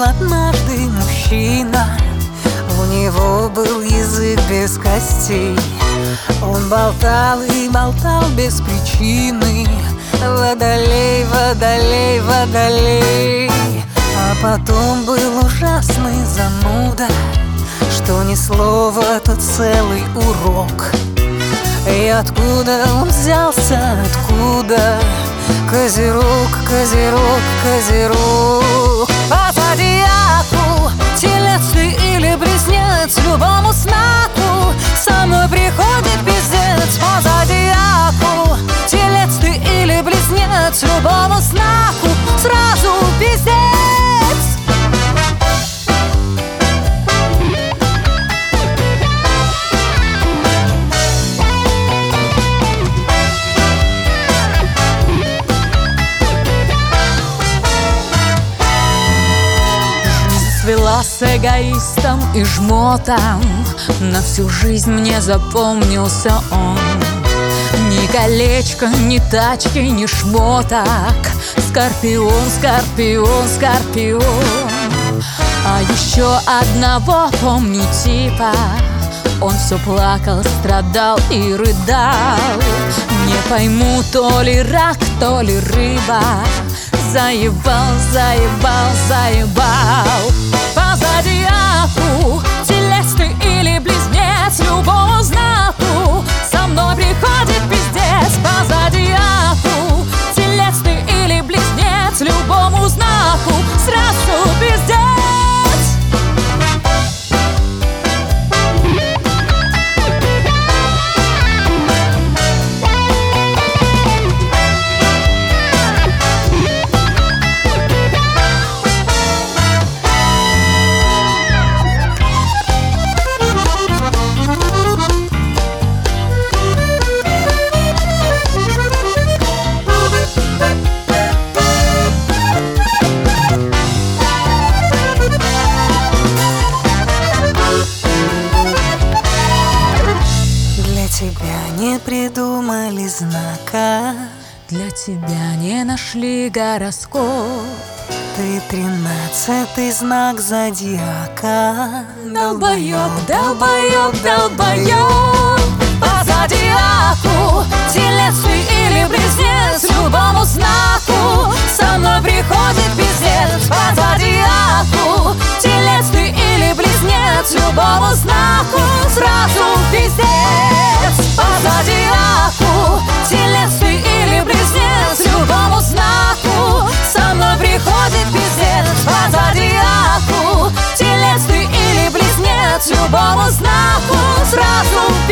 однажды мужчина. У него был язык без костей. Он болтал и болтал без причины: водолей, водолей, водолей. А потом был ужасный зануда, что ни слова, то целый урок. И откуда он взялся, откуда? Козерог, козерог, козерог. По зодиаку телец ты или близнец, любому знаку со мной приходит пиздец. По зодиаку телец ты или близнец, любому знаку сразу пиздец. Свела с эгоистом и жмотом, на всю жизнь мне запомнился он. Ни колечко, ни тачки, ни шмоток. Скорпион, скорпион, скорпион. А еще одного помню типа. Он все плакал, страдал и рыдал. Не пойму, то ли рак, то ли рыба. Заебал, заебал, заебал. По зодиаку телец ты или близнец, любому знаку со мной приходит пиздец. По зодиаку телец ты или близнец, любому знаку сразу пиздец. Тебя не придумали знака, для тебя не нашли гороскоп. Ты 13-й знак зодиака. Долбоёб, долбоёб, долбоёб. По зодиаку телец ты или близнец, любому знаку со мной приходит пиздец. По зодиаку телец ты или близнец, любому знаку сразу пиздец. По зодиаку телец ты или близнец, любому знаку со мной приходит пиздец. По зодиаку телец ты или близнец, любому знаку сразу